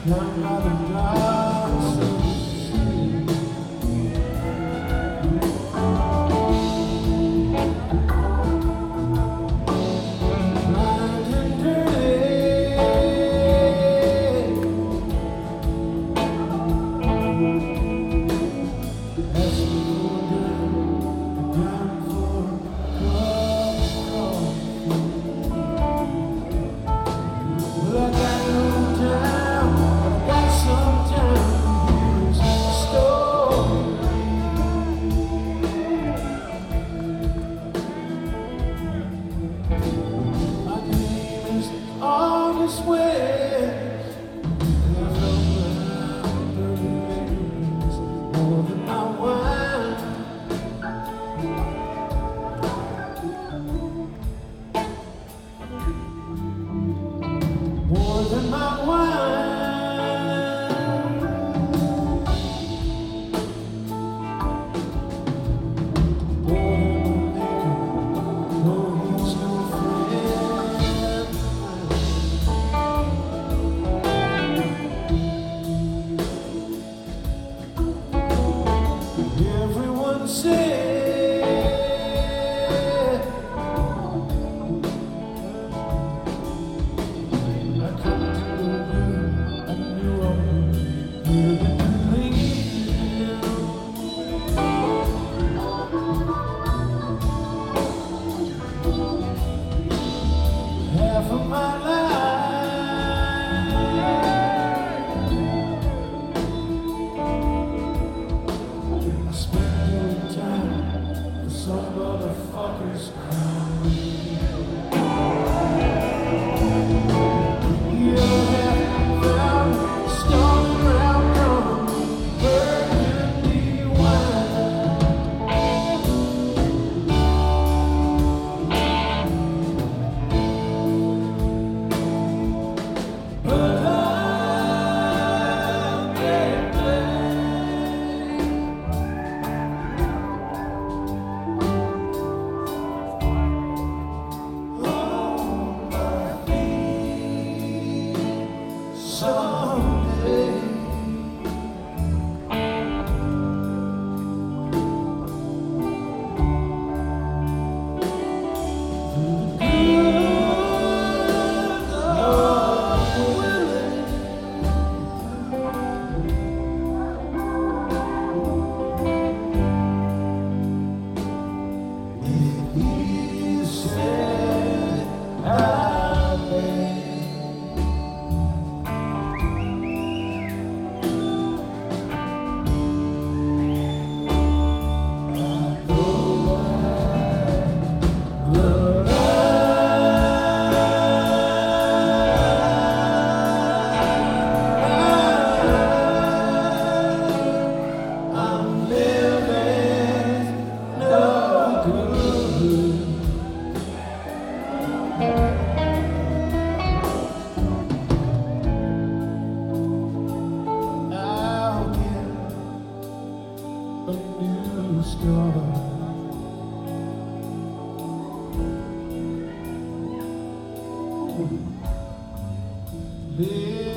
down by the docks of the sea. Blind and dirty, asking for a dime for a cup of coffee. Well, I got no time, but I got some time. Here's the story. My name is August West, and I felt around 30 years more than my wine. More than my wine. More than my liquor. No, he's no friend. Everyone said I come to you, I knew I would believe. Half of my life I spent doing time for some motherfucker's crime. You have found starting around from burgundy wine. But I can't play on my feet someday. Through the good Lord willing. If He said I may. I'm living no good. I'll get a new start. Live